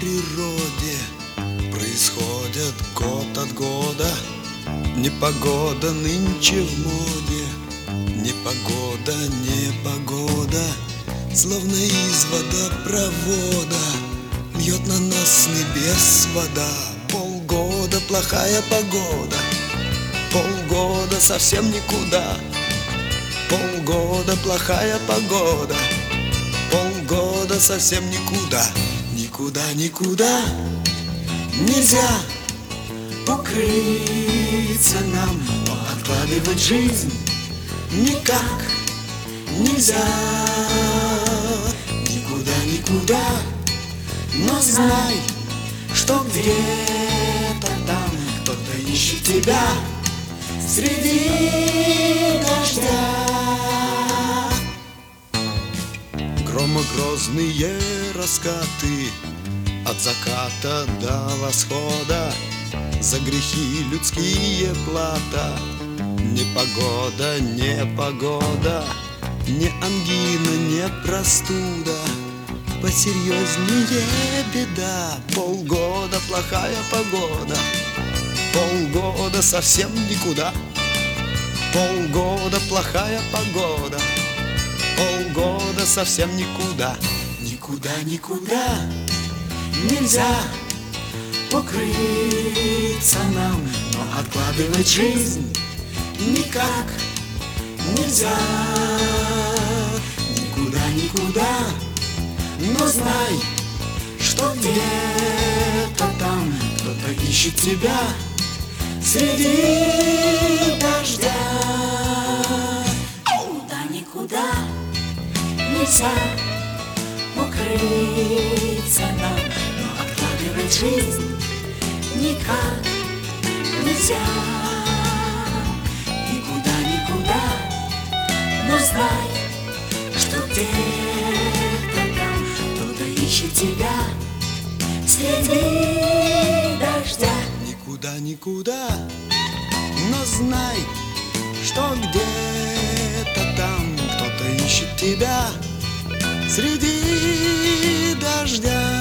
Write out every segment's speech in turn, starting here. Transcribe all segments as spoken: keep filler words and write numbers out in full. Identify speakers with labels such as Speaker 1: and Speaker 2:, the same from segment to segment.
Speaker 1: природе происходят год от года. Непогода нынче в моде, непогода, непогода, словно из водопровода льет на нас с небес вода. Полгода плохая погода, полгода совсем никуда. Полгода плохая погода, полгода совсем никуда. Никуда, никуда нельзя укрыться нам, но откладывать жизнь никак нельзя. Никуда, никуда, но знай, что где-то там кто-то ищет тебя среди дождя. Громогрозные раскаты от заката до восхода, за грехи людские плата. Непогода, непогода, не ангина, не простуда, посерьезнее беда. Полгода плохая погода, полгода совсем никуда. Полгода плохая погода, полгода совсем никуда. Никуда, никуда нельзя укрыться нам, но откладывать жизнь никак нельзя. Никуда, никуда, но знай, что где-то там кто-то ищет тебя среди дождя. Никуда, никуда нельзя укрыться нам, но откладывать жизнь никак нельзя. Никуда, никуда, но знай, что где-то там кто-то ищет тебя среди дождя. Никуда, никуда, но знай, что где-то там кто-то ищет тебя среди дождя.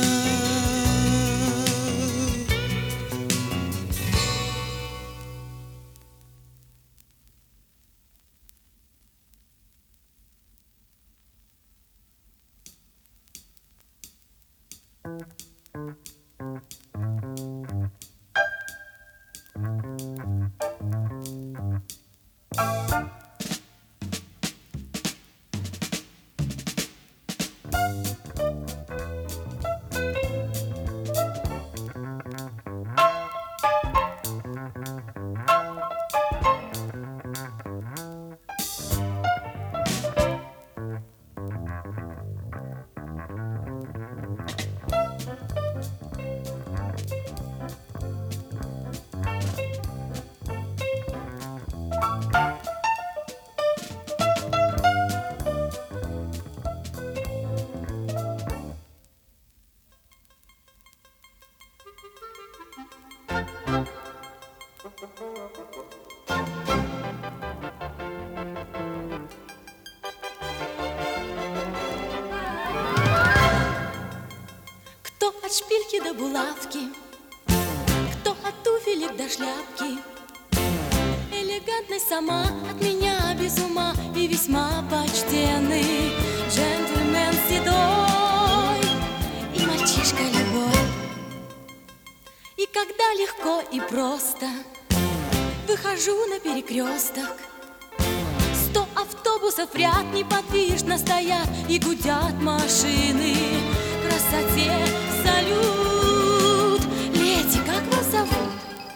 Speaker 2: Кто от шпильки до булавки, кто от туфелек до шляпки, элегантность сама от меня без ума и весьма почтенный джентльмен седой и мальчишка любой. И когда легко и просто выхожу на перекресток, сто автобусов в ряд неподвижно стоят и гудят машины. Красоте салют. Леди, как вас зовут?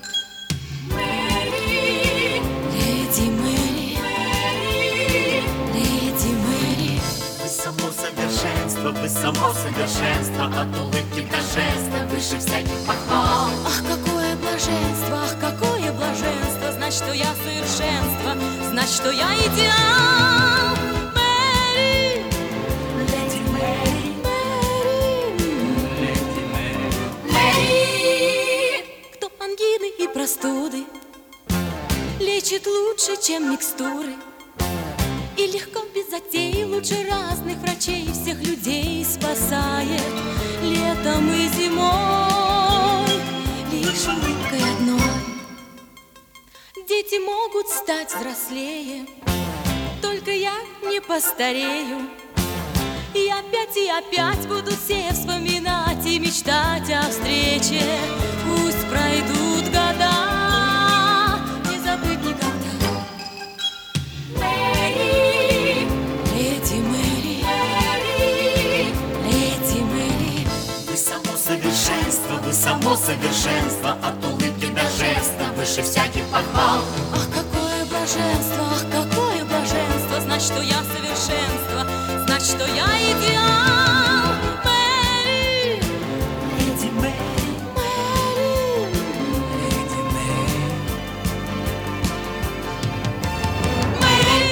Speaker 2: Мэри. Леди Мэри. Мэри. Леди Мэри.
Speaker 3: Вы само совершенство, вы само совершенство, от улыбки до жеста выше всяких похвал.
Speaker 2: Ах, какое блаженство, ах, какое блаженство, знать, что я совершенство, знать, что я идеал. Мэри.
Speaker 3: Леди Мэри. Леди Мэри.
Speaker 2: Мэри. Кто ангины и простуды лечит лучше, чем микстуры, и легко без затей лучше разных врачей всех людей спасает. летом и зимой, лишь улыбкой одной. Дети могут стать взрослее, только я не постарею. И опять и опять будут все вспоминать и мечтать о встрече. Пусть пройдут года, не забыть никогда. Мэри, леди Мэри, Мэри, леди Мэри.
Speaker 3: Вы само совершенство, вы само совершенство, от улыбки до жеста выше всяких похвал.
Speaker 2: Ах, какое блаженство, ах, какое блаженство, знать, что я совершенство, знать, что я идеал. Мэри,
Speaker 3: Леди Мэри,
Speaker 2: Мэри,
Speaker 3: леди Мэри.
Speaker 2: Мэри.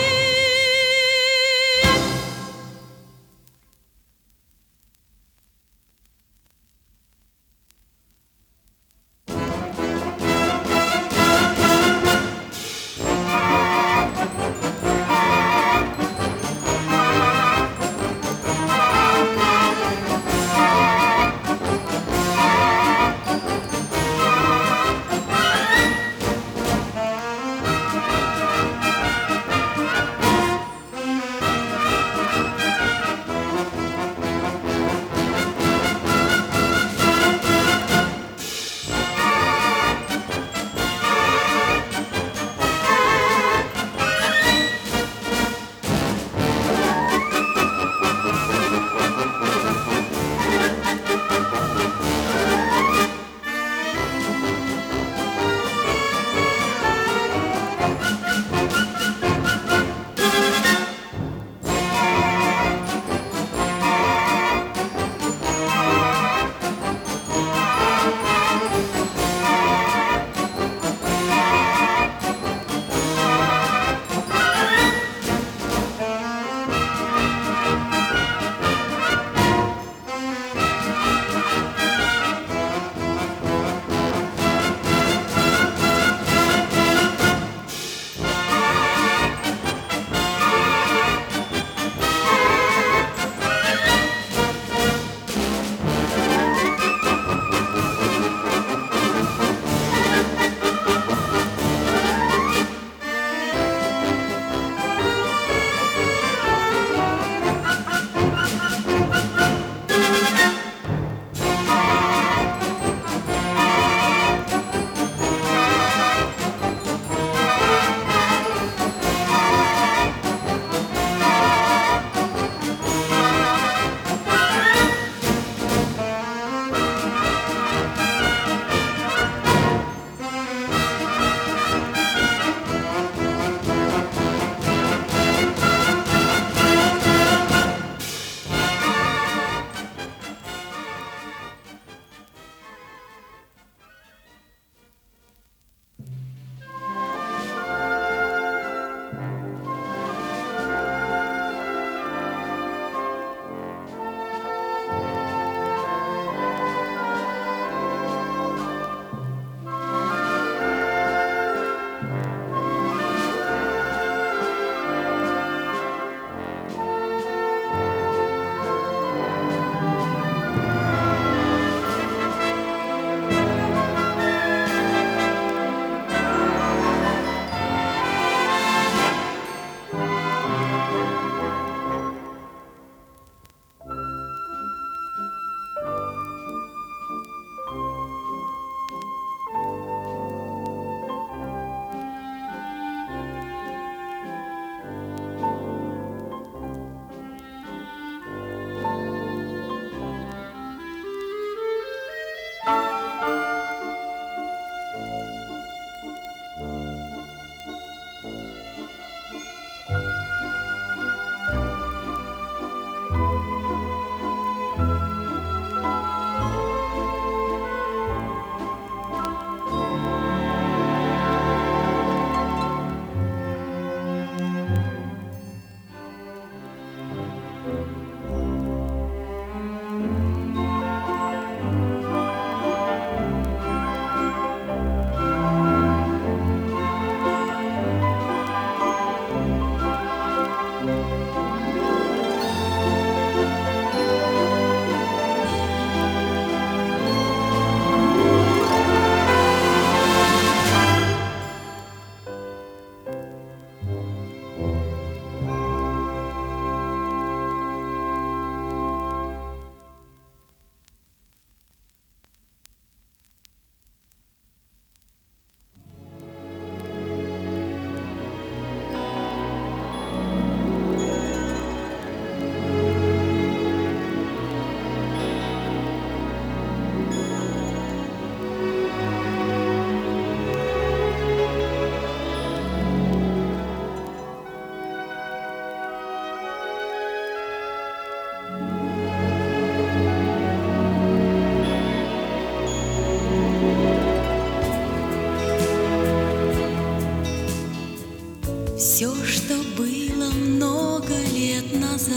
Speaker 2: Все, что было много лет назад,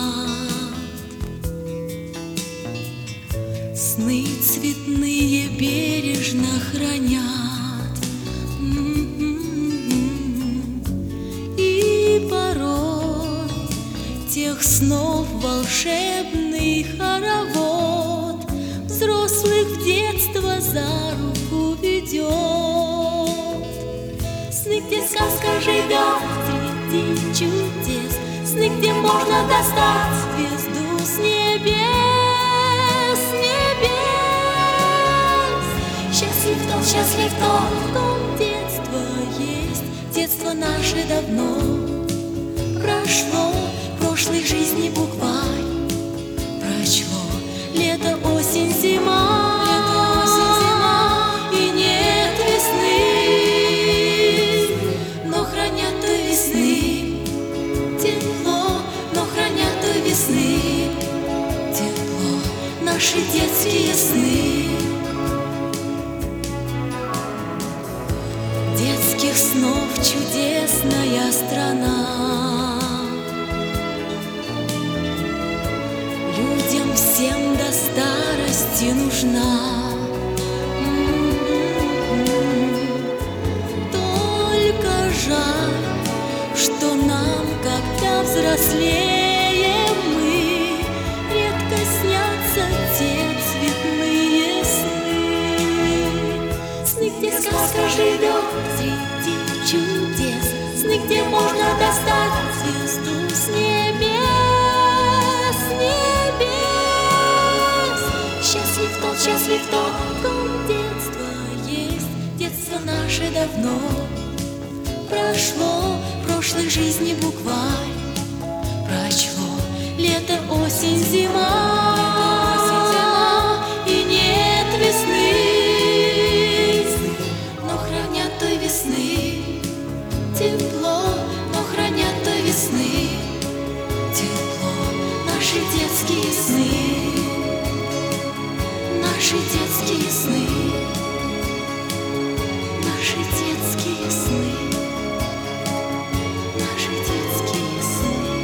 Speaker 2: сны цветные бережно хранят. И порой тех снов волшебный хоровод взрослых в детство за руку ведет. Сны, где сказка живет среди чудес, сны, где можно достать звезду с небес, небес. Счастлив тот, счастлив тот, в ком детство есть. Детство наше давно прошло, прошлой жизни букварь прочло. Лето, осень, зима, лето, осень, зима, и нет весны, но хранят той весны тепло, но хранят той весны тепло наши детские сны. Детских снов чудесная страна, людям всем до старости нужна. Только жаль, что нам, когда взрослеем мы, редко снятся те цветные сны. Сны, где сказка живет среди чудес, сны, где можно достать звезду с небес, небес. Счастлив тот, счастлив тот, в ком детство есть. Детство наше давно прошло, прошлой жизни букварь прочло. Лето, осень, зима, осень, зима, и нет весны, но хранят той весны тепло, но хранят той весны тепло наши детские сны, наши детские сны, наши детские сны, наши детские сны.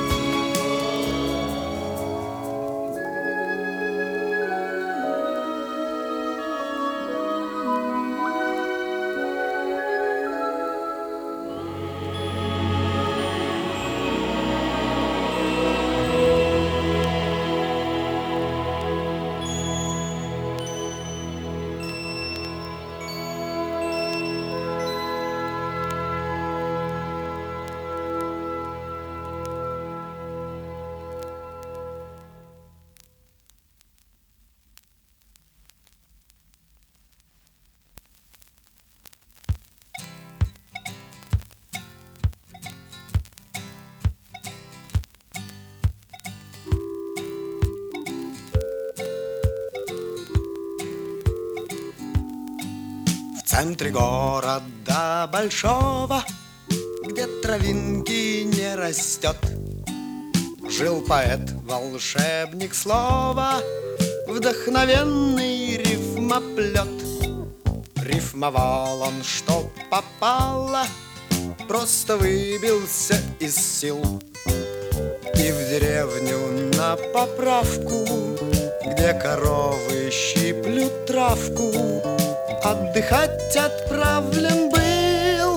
Speaker 1: В центре города большого, где травинки не растет, жил поэт, волшебник слова, вдохновенный рифмоплет. Рифмовал он, что попало, просто выбился из сил. И в деревню на поправку, где коровы щиплют травку, отдыхать отправлен был.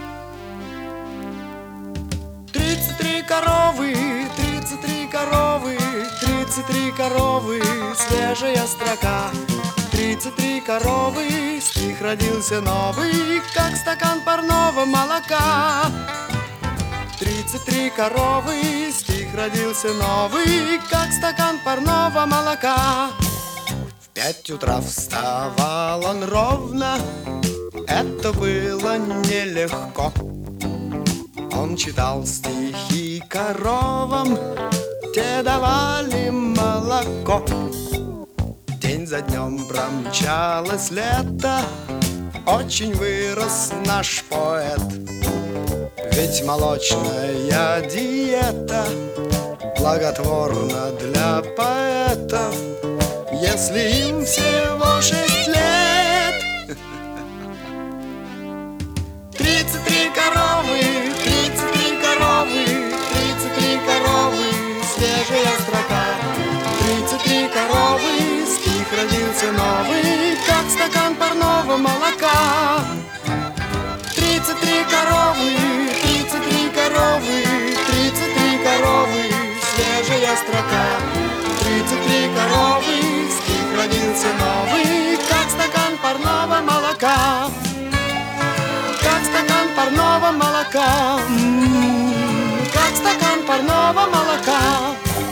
Speaker 1: Тридцать три коровы, тридцать три коровы, тридцать три коровы, свежая строка. Тридцать три коровы, стих родился новый, как стакан парного молока. Тридцать три коровы, стих родился новый, как стакан парного молока. В пять утра вставал он ровно, это было нелегко. Он читал стихи коровам, те давали молоко. День за днем промчалось лето, очень вырос наш поэт. Ведь молочная диета благотворна для поэтов, если им всего шесть лет. Тридцать три коровы, новый, как стакан парного молока. Тридцать три коровы, тридцать три коровы, тридцать три коровы, свежая строка. Тридцать три коровы, стих родился новый, как стакан парного молока. Как стакан парного молока, м-м-м, как стакан парного молока.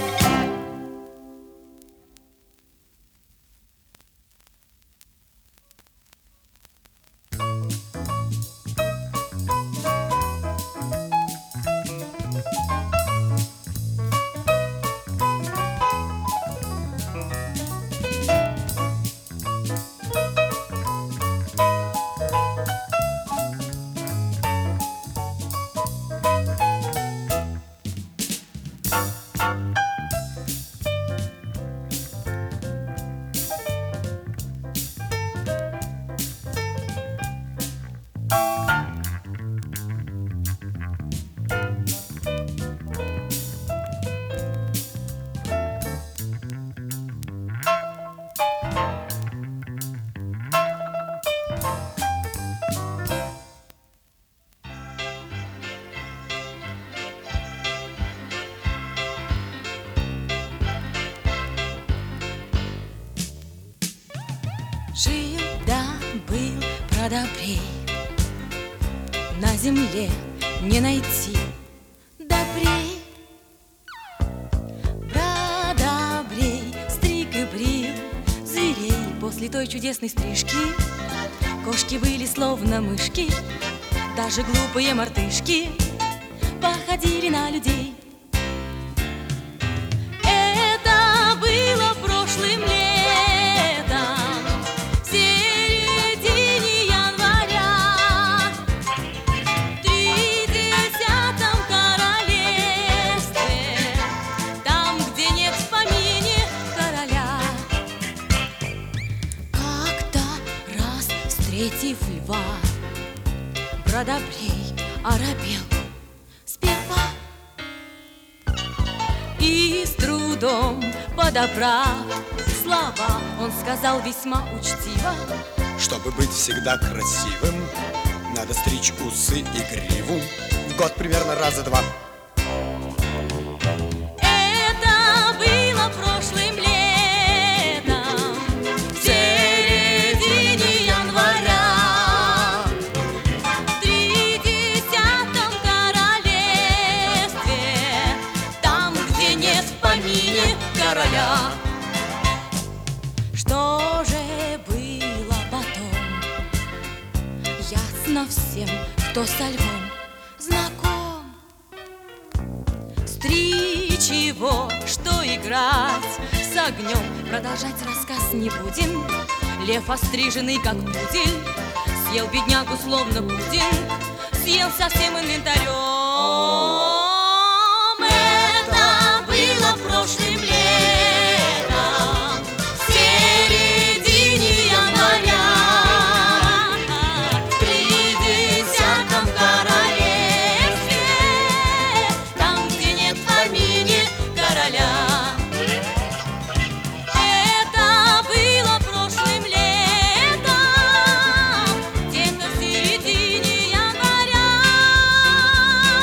Speaker 2: Жил да был продобрей, на земле не найти добрей. Продобрей стриг и брил зверей. После той чудесной стрижки кошки были словно мышки, даже глупые мартышки походили на людей. Это было прошлым летом, встретив льва, продобрей оробел сперва и с трудом подобрав слова, он сказал весьма учтиво:
Speaker 1: чтобы быть всегда красивым, надо стричь усы и гриву в год примерно раза два.
Speaker 2: Это было прошлым летом, в середине января. Короля. Что же было потом, ясно всем, кто со львом знаком. Стричь его, что играть с огнем, продолжать рассказ не будем. Лев, остриженный как пудель, съел беднягу словно пудинг, съел со всем инвентарем. Прошлым летом, в середине января, в тридесятом королевстве, там, где нет в помине короля. Это было прошлым летом, где-то в середине января.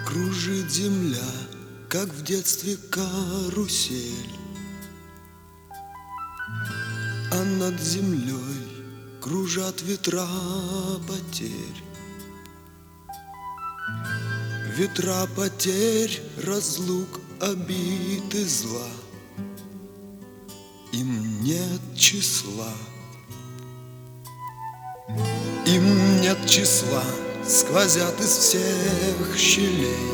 Speaker 1: Кружит земля, как в детстве карусель, а над землей кружат ветра потерь. Ветра потерь, разлук, обид и зла. Им нет числа, им нет числа, сквозят из всех щелей.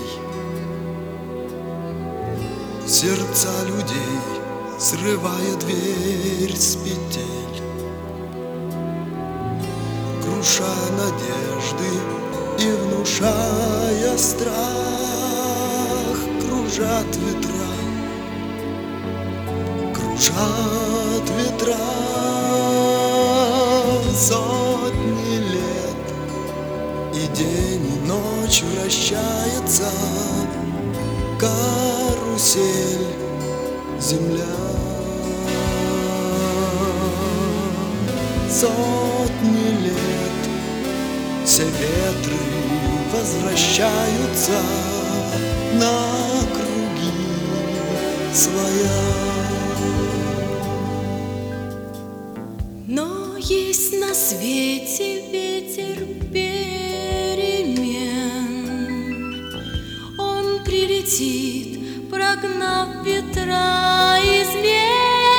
Speaker 1: Сердца людей, срывая дверь с петель, круша надежды и внушая страх, кружат ветра, кружат ветра сотни лет, и день и ночь вращается карусель земля. Сотни лет все ветры возвращаются на круги своя.
Speaker 2: Но есть на свете ветер перемен. Он прилетит, прогнав ветра измен.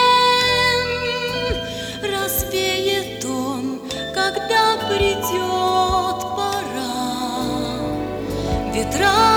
Speaker 2: Развеет он, когда придет пора. Ветра